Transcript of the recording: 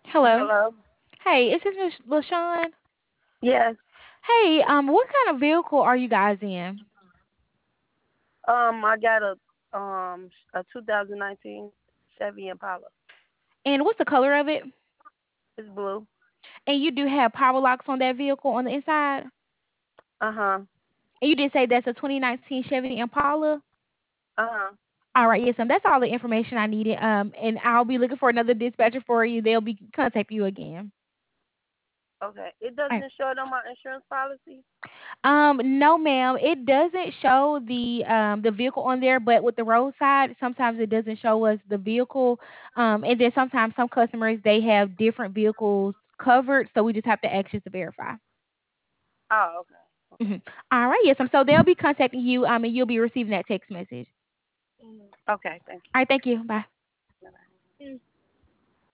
Hello. Hello. Hey, is this Miss LaShawn? Yes. Hey, what kind of vehicle are you guys in? I got a 2019 Chevy Impala. And what's the color of it? It's blue. And you do have power locks on that vehicle on the inside? Uh huh. And you did say that's a 2019 Chevy Impala? Uh huh. All right, yes, that's all the information I needed. And I'll be looking for another dispatcher for you. They'll be contact you again. Okay. It All right. doesn't show it on my insurance policy. No, ma'am. It doesn't show the vehicle on there, but with the roadside, sometimes it doesn't show us the vehicle. And then sometimes some customers they have different vehicles covered, so we just have to ask you to verify. Oh, okay. hmm Okay. All right, yes, so they'll be contacting you. And you'll be receiving that text message. Okay. Thank All right, thank you. Bye. you.